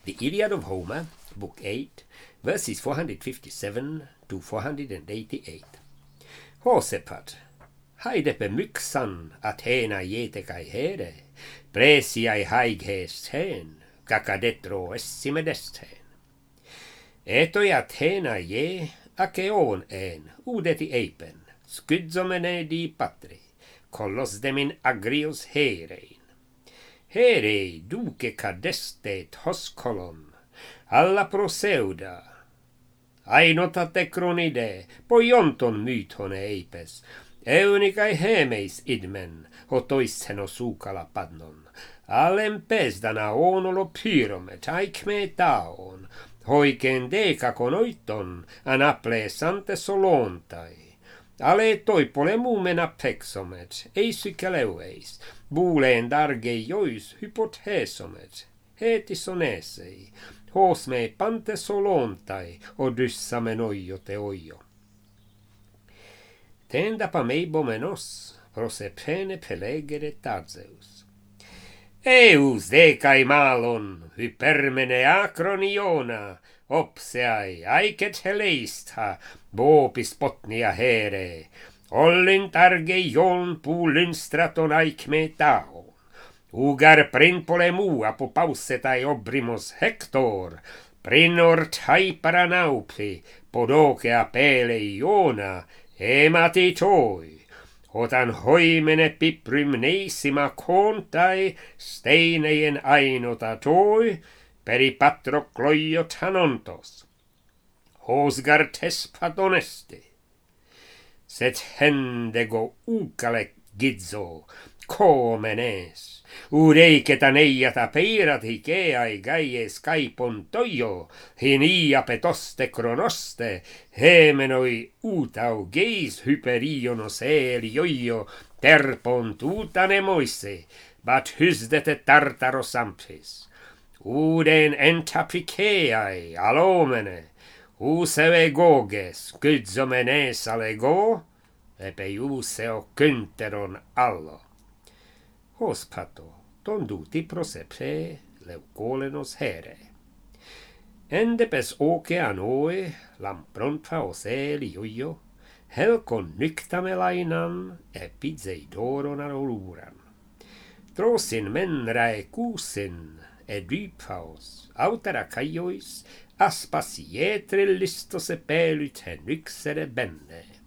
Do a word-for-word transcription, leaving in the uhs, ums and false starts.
The Iliad of Homer, Book eight, verses four hundred fifty-seven to four hundred eighty-eight. Hosepat, haidepe myksan Athena jete kai here, presiai haighes hen, kakadetro essimedesthen. Etoi Athena je, akeon en, udeti eipen, skydzomene di patri, kollos demin agrios herein. Here duce cadestet hoscolon, alla proseuda. Ainotate cronide, poionton mythone eipes, eunicae hemeis idmen, hotoisseno sucala padnon, alem pesdana onolo pyromet, aicme taon, hoicen deca conoiton, anaple sante solontai. Ale toi polemumen apexomet, eisicaleueis, buleen darge jois hypothesomet, hetisonесei, hos me pante solontai, odyssamen oio te oio. Tendapa meibomenos, prosepene pelegere tarzeus. Eus decai malon, hypermene acroniona, opseai, aicet heleista, bopis potnia here, ollin targe jon pullin straton aicme taon, ugar prin polemu apopausetai obrimos Hector, prinor tai paranaupi, podoce apele iona, emati toi, otan hoimene piprymneissima contai, steineien ainota toi, peri patrocloio tanontos, hosgar tespat honesti, set hendego ucale gizzo, comenes, ureiketan eiata peirat hikeai gaies caipon toio, hinia petoste cronoste, hemenoi utau geis hyperionos elioio, terpon tutane moise, bat hysdete tartaros ampis. Uden entapiceai alomene, useve goges, gyzomenes alego, epeiuseo kynteron allo. Hospato, tonduti prosepe leucolenos here. Endepes oceanoe, lampronta oseli joio, helcon nyktamelainan, epizeidoron aluran. Trosin menrae kusin, edypaos, autera caiois, aspas ietre listos epelut hen yksere benne.